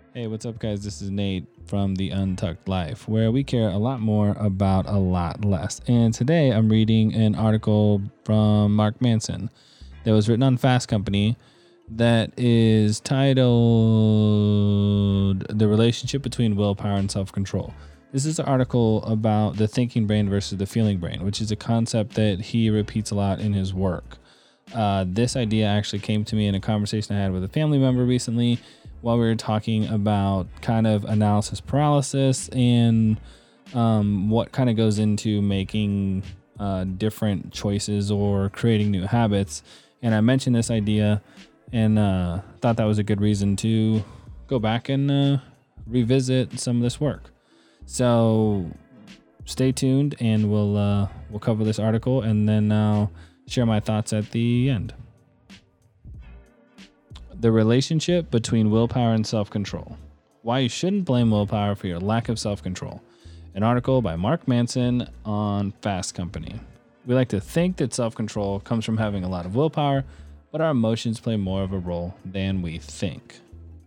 Hey, what's up, guys? This is Nate from The Untucked Life, where we care a lot more about a lot less. And today I'm reading an article from Mark Manson that was written on Fast Company that is titled The Relationship Between Willpower and Self-Control. This is an article about the thinking brain versus the feeling brain, which is a concept that he repeats a lot in his work. This idea actually came to me in a conversation I had with a family member recently while we were talking about kind of analysis paralysis and what kind of goes into making different choices or creating new habits. And I mentioned this idea and thought that was a good reason to go back and revisit some of this work. So stay tuned and we'll cover this article and then I'll share my thoughts at the end. The relationship between willpower and self-control. Why you shouldn't blame willpower for your lack of self-control. An article by Mark Manson on Fast Company. We like to think that self-control comes from having a lot of willpower, but our emotions play more of a role than we think.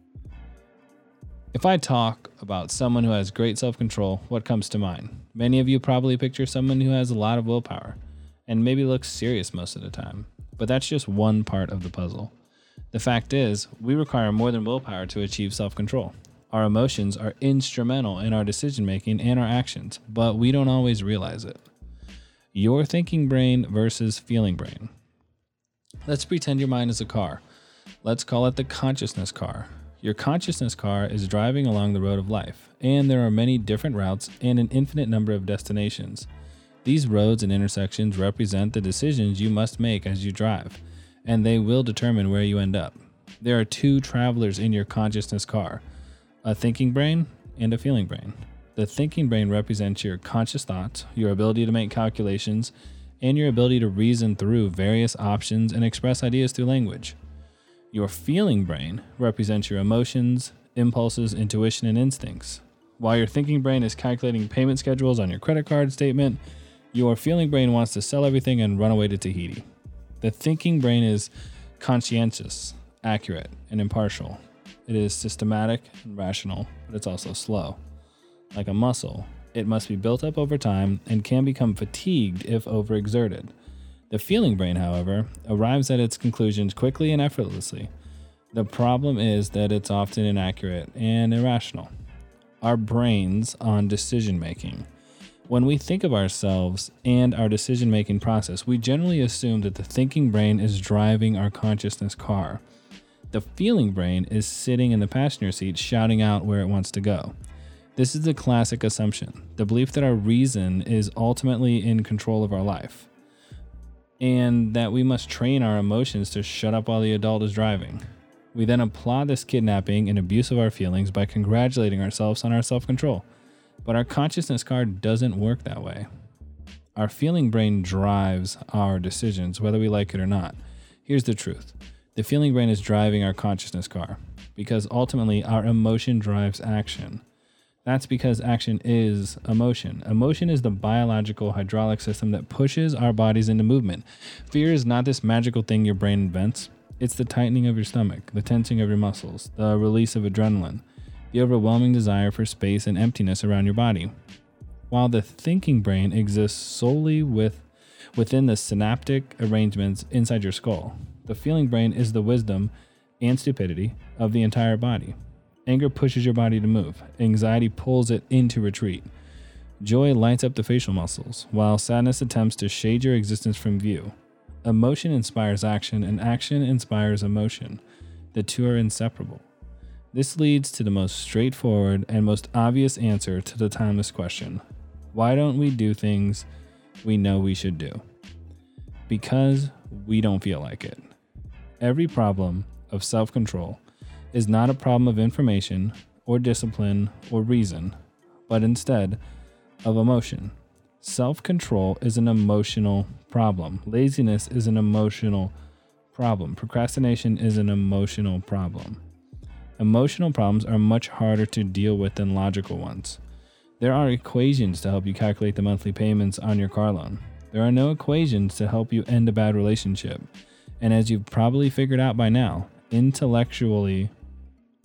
If I talk about someone who has great self-control, what comes to mind? Many of you probably picture someone who has a lot of willpower and maybe looks serious most of the time, but that's just one part of the puzzle. The fact is, we require more than willpower to achieve self-control. Our emotions are instrumental in our decision-making and our actions, but we don't always realize it. Your thinking brain versus feeling brain. Let's pretend your mind is a car. Let's call it the consciousness car. Your consciousness car is driving along the road of life, and there are many different routes and an infinite number of destinations. These roads and intersections represent the decisions you must make as you drive, and they will determine where you end up. There are two travelers in your consciousness car, a thinking brain and a feeling brain. The thinking brain represents your conscious thoughts, your ability to make calculations, and your ability to reason through various options and express ideas through language. Your feeling brain represents your emotions, impulses, intuition, and instincts. While your thinking brain is calculating payment schedules on your credit card statement, your feeling brain wants to sell everything and run away to Tahiti. The thinking brain is conscientious, accurate, and impartial. It is systematic and rational, but it's also slow. Like a muscle, it must be built up over time and can become fatigued if overexerted. The feeling brain, however, arrives at its conclusions quickly and effortlessly. The problem is that it's often inaccurate and irrational. Our brains on decision making. When we think of ourselves and our decision-making process, we generally assume that the thinking brain is driving our consciousness car. The feeling brain is sitting in the passenger seat shouting out where it wants to go. This is the classic assumption, the belief that our reason is ultimately in control of our life, and that we must train our emotions to shut up while the adult is driving. We then applaud this kidnapping and abuse of our feelings by congratulating ourselves on our self-control. But our consciousness car doesn't work that way. Our feeling brain drives our decisions, whether we like it or not. Here's the truth. The feeling brain is driving our consciousness car because ultimately our emotion drives action. That's because action is emotion. Emotion is the biological hydraulic system that pushes our bodies into movement. Fear is not this magical thing your brain invents. It's the tightening of your stomach, the tensing of your muscles, the release of adrenaline, the overwhelming desire for space and emptiness around your body. While the thinking brain exists solely within the synaptic arrangements inside your skull, the feeling brain is the wisdom and stupidity of the entire body. Anger pushes your body to move. Anxiety pulls it into retreat. Joy lights up the facial muscles, while sadness attempts to shade your existence from view. Emotion inspires action, and action inspires emotion. The two are inseparable. This leads to the most straightforward and most obvious answer to the timeless question. Why don't we do things we know we should do? Because we don't feel like it. Every problem of self-control is not a problem of information or discipline or reason, but instead of emotion. Self-control is an emotional problem. Laziness is an emotional problem. Procrastination is an emotional problem. Emotional problems are much harder to deal with than logical ones. There are equations to help you calculate the monthly payments on your car loan. There are no equations to help you end a bad relationship. And as you've probably figured out by now, intellectually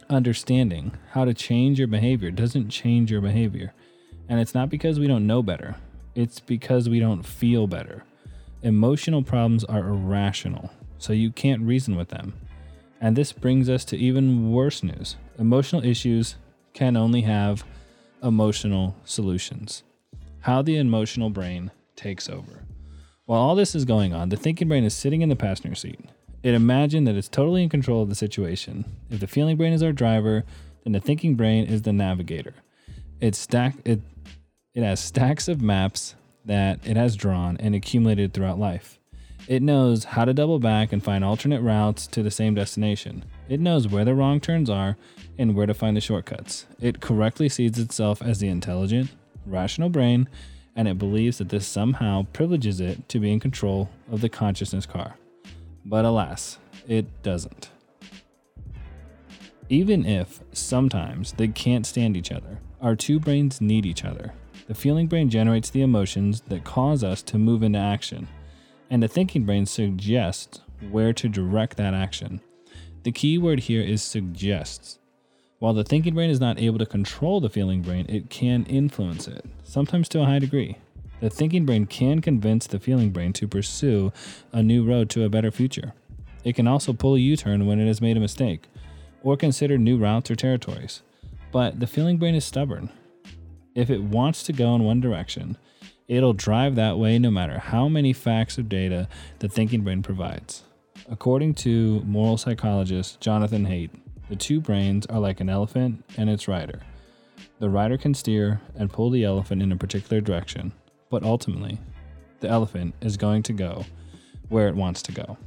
understanding how to change your behavior doesn't change your behavior. And it's not because we don't know better. It's because we don't feel better. Emotional problems are irrational, so you can't reason with them. And this brings us to even worse news. Emotional issues can only have emotional solutions. How the emotional brain takes over. While all this is going on, the thinking brain is sitting in the passenger seat. It imagined that it's totally in control of the situation. If the feeling brain is our driver, then the thinking brain is the navigator. It has stacks of maps that it has drawn and accumulated throughout life. It knows how to double back and find alternate routes to the same destination. It knows where the wrong turns are and where to find the shortcuts. It correctly sees itself as the intelligent, rational brain, and it believes that this somehow privileges it to be in control of the consciousness car. But alas, it doesn't. Even if sometimes they can't stand each other, our two brains need each other. The feeling brain generates the emotions that cause us to move into action, and the thinking brain suggests where to direct that action. The key word here is suggests. While the thinking brain is not able to control the feeling brain, it can influence it, sometimes to a high degree. The thinking brain can convince the feeling brain to pursue a new road to a better future. It can also pull a U-turn when it has made a mistake, or consider new routes or territories. But the feeling brain is stubborn. If it wants to go in one direction, it'll drive that way no matter how many facts or data the thinking brain provides. According to moral psychologist Jonathan Haidt, the two brains are like an elephant and its rider. The rider can steer and pull the elephant in a particular direction, but ultimately, the elephant is going to go where it wants to go.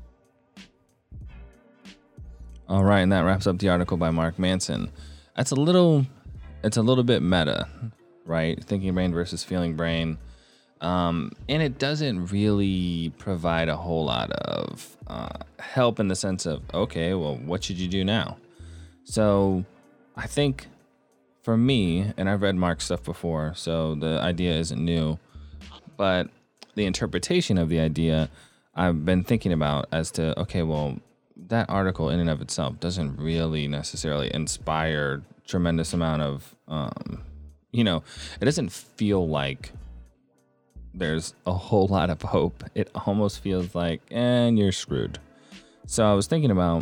All right, and that wraps up the article by Mark Manson. It's a little bit meta, right? Thinking brain versus feeling brain. And it doesn't really provide a whole lot of help in the sense of, okay, well, what should you do now? So I think for me, and I've read Mark's stuff before, so the idea isn't new, but the interpretation of the idea I've been thinking about as to, okay, well, that article in and of itself doesn't really necessarily inspire tremendous amount of, it doesn't feel like there's a whole lot of hope. It almost feels like, and you're screwed. So I was thinking about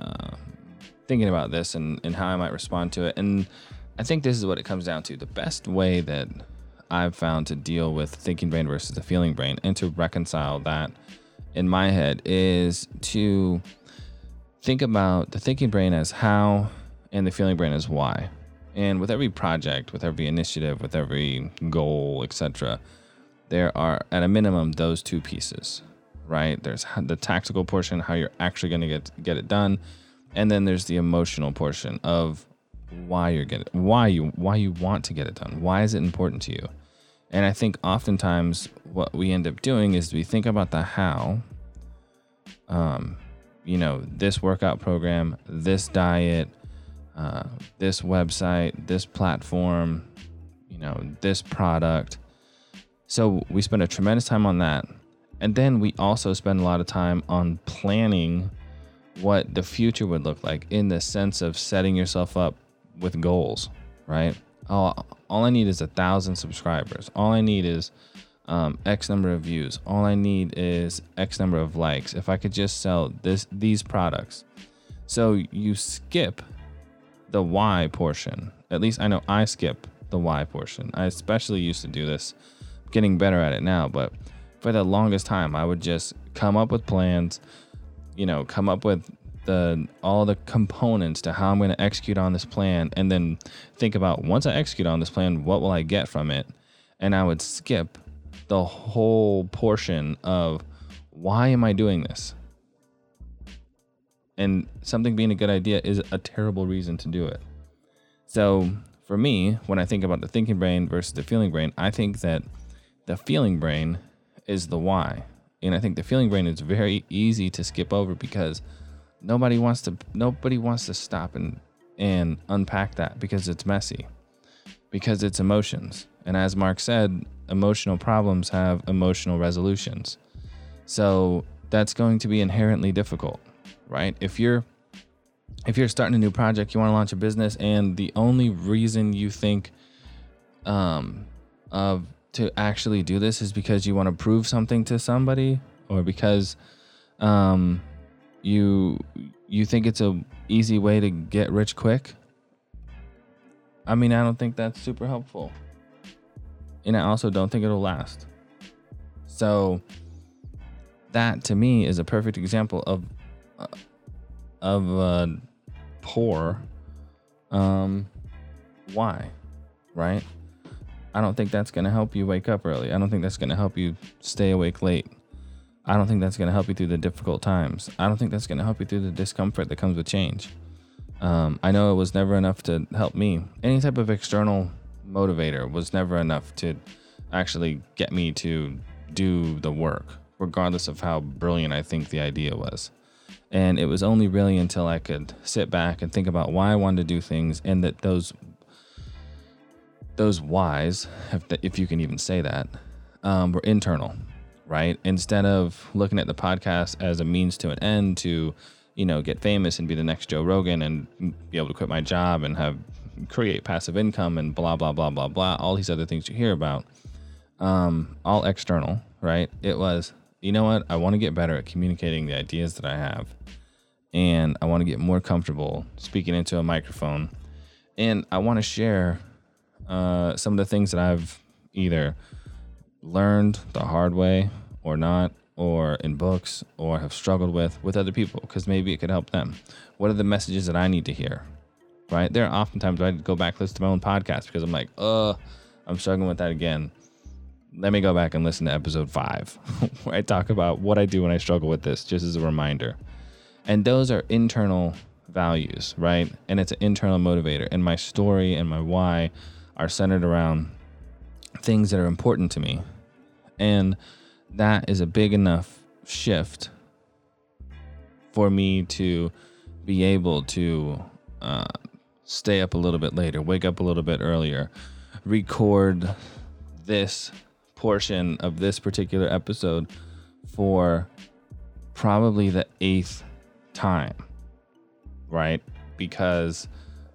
this and how I might respond to it. And I think this is what it comes down to. The best way that I've found to deal with thinking brain versus the feeling brain and to reconcile that in my head is to think about the thinking brain as how and the feeling brain as why. And with every project, with every initiative, with every goal, etc., there are, at a minimum, those two pieces, right? There's the tactical portion, how you're actually going to get it done, and then there's the emotional portion of why you want to get it done. Why is it important to you? And I think oftentimes what we end up doing is we think about the how. This workout program, this diet, this website, this platform, this product. So we spend a tremendous time on that. And then we also spend a lot of time on planning what the future would look like in the sense of setting yourself up with goals, right? All I need is 1,000 subscribers. All I need is X number of views. All I need is X number of likes. If I could just sell these products. So you skip the why portion. At least I know I skip the why portion. I especially used to do this. Getting better at it now, but for the longest time I would just come up with plans, come up with all the components to how I'm going to execute on this plan, and then think about, once I execute on this plan, what will I get from it? And I would skip the whole portion of why am I doing this? And something being a good idea is a terrible reason to do it. So for me, when I think about the thinking brain versus the feeling brain, I think that the feeling brain is the why. And I think the feeling brain is very easy to skip over because nobody wants to stop and unpack that because it's messy, because it's emotions. And as Mark said, emotional problems have emotional resolutions. So that's going to be inherently difficult, right? If you're if you're starting a new project, you want to launch a business, and the only reason you think of to actually do this is because you want to prove something to somebody, or because you think it's a easy way to get rich quick, I mean, I don't think that's super helpful. And I also don't think it'll last. So that to me is a perfect example of poor why, right? I don't think that's going to help you wake up early. I don't think that's going to help you stay awake late. I don't think that's going to help you through the difficult times. I don't think that's going to help you through the discomfort that comes with change. I know it was never enough to help me. Any type of external motivator was never enough to actually get me to do the work, regardless of how brilliant I think the idea was. And it was only really until I could sit back and think about why I wanted to do things, and that those whys, if you can even say that, were internal, right? Instead of looking at the podcast as a means to an end to, get famous and be the next Joe Rogan and be able to quit my job and create passive income and blah, blah, blah, blah, blah, all these other things you hear about, all external, right? It was, you know what? I want to get better at communicating the ideas that I have. And I want to get more comfortable speaking into a microphone. And I want to share some of the things that I've either learned the hard way or not, or in books, or have struggled with other people, because maybe it could help them. What are the messages that I need to hear, right? There are oftentimes I go back and listen to my own podcast because I'm like, I'm struggling with that again. Let me go back and listen to episode 5 where I talk about what I do when I struggle with this, just as a reminder. And those are internal values, right? And it's an internal motivator. And my story and my why are centered around things that are important to me. And that is a big enough shift for me to be able to stay up a little bit later, wake up a little bit earlier, record this portion of this particular episode for probably the 8th time, right? Because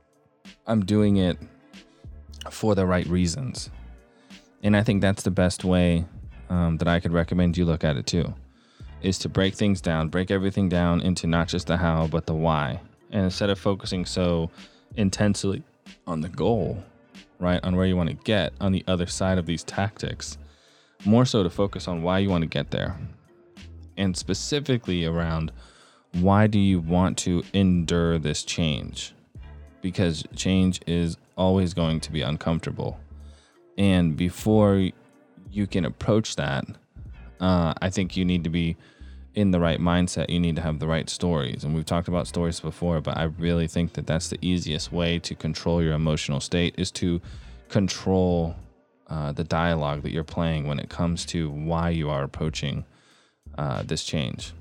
I'm doing it for the right reasons. And I think that's the best way that I could recommend you look at it too, is to break things down, break everything down into not just the how, but the why. And instead of focusing so intensely on the goal, right, on where you want to get on the other side of these tactics, more so to focus on why you want to get there. And specifically around, why do you want to endure this change? Because change is always going to be uncomfortable. And before you can approach that, I think you need to be in the right mindset. You need to have the right stories. And we've talked about stories before, but I really think that that's the easiest way to control your emotional state, is to control the dialogue that you're playing when it comes to why you are approaching this change.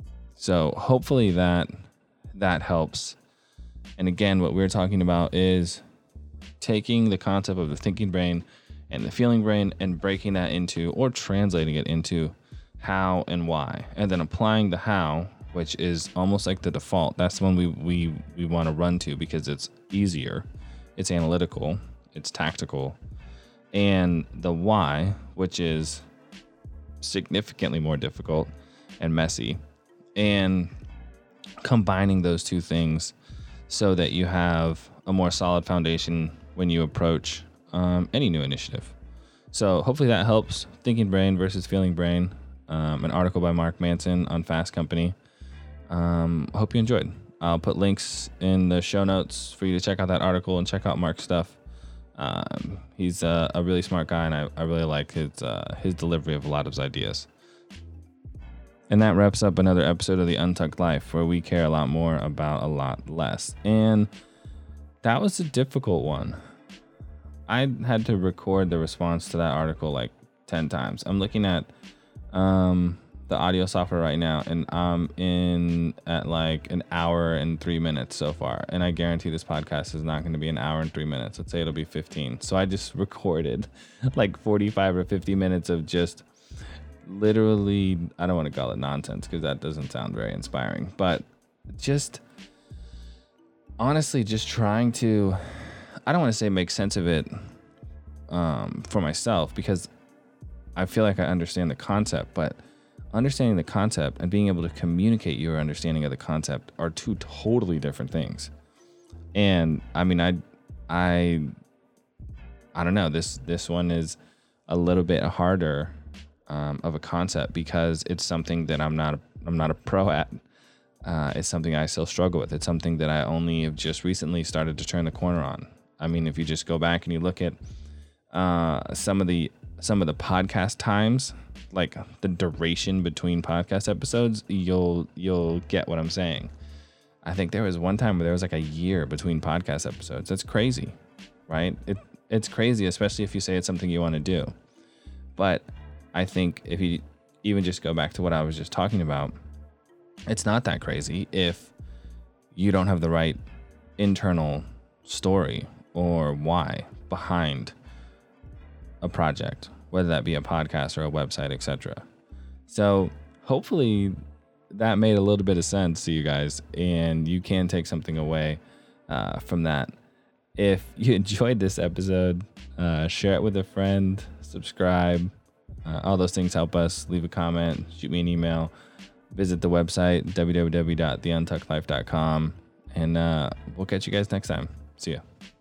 So hopefully that helps. And again, what we're talking about is taking the concept of the thinking brain and the feeling brain and breaking that into, or translating it into, how and why, and then applying the how, which is almost like the default. That's the one we want to run to because it's easier, it's analytical, it's tactical, and the why, which is significantly more difficult and messy, and combining those two things so that you have a more solid foundation when you approach any new initiative. So hopefully that helps. Thinking brain versus feeling brain, an article by Mark Manson on Fast Company. Hope you enjoyed. I'll put links in the show notes for you to check out that article and check out Mark's stuff. He's a really smart guy, and I really like his delivery of a lot of his ideas. And that wraps up another episode of The Untucked Life, where we care a lot more about a lot less. And that was a difficult one. I had to record the response to that article like 10 times. I'm looking at the audio software right now, and I'm in at like an hour and 3 minutes so far. And I guarantee this podcast is not going to be an hour and 3 minutes. Let's say it'll be 15. So I just recorded like 45 or 50 minutes of just literally, I don't want to call it nonsense because that doesn't sound very inspiring, but just honestly just trying to, I don't want to say make sense of it for myself, because I feel like I understand the concept, but understanding the concept and being able to communicate your understanding of the concept are two totally different things. And I mean, I don't know, this one is a little bit harder of a concept because it's something that I'm not a pro at. It's something I still struggle with. It's something that I only have just recently started to turn the corner on. I mean, if you just go back and you look at some of the podcast times, like the duration between podcast episodes, you'll get what I'm saying. I think there was one time where there was like a year between podcast episodes. That's crazy, right? It's crazy, especially if you say it's something you want to do. But I think if you even just go back to what I was just talking about, it's not that crazy if you don't have the right internal story or why behind a project, whether that be a podcast or a website, etc. So hopefully that made a little bit of sense to you guys, and you can take something away from that. If you enjoyed this episode, share it with a friend, subscribe. All those things help us. Leave a comment, shoot me an email, visit the website, www.theuntuckedlife.com, and we'll catch you guys next time. See ya.